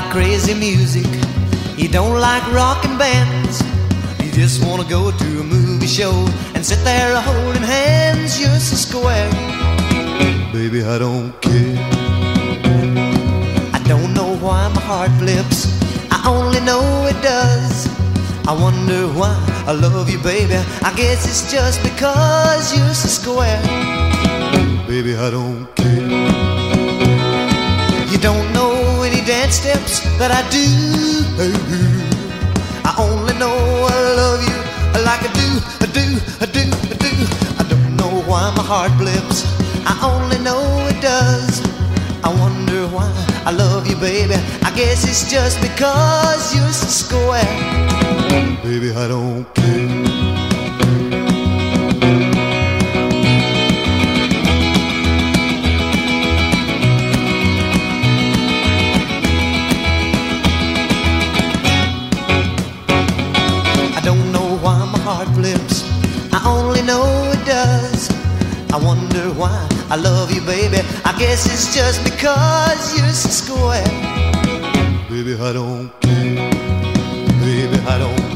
crazy music. You don't like rockin' bands. You just wanna go to a movie show and sit there holding hands. You're so square. Baby, I don't care. I don't know why my heart flips, I only know it does. I wonder why I love you, baby. I guess it's just because you're so square. Baby, I don't care. You don't know any dance steps that I do. I only know I love you like I do. I don't know why my heart blips, I only know it does. I wonder why I love you, baby. I guess it's just because you're so square. Baby, I don't care. I don't know why my heart flips, I only know it does. I wonder why I love you, baby. I guess it's just because you're so square. Baby, I don't care. Baby, I don't care.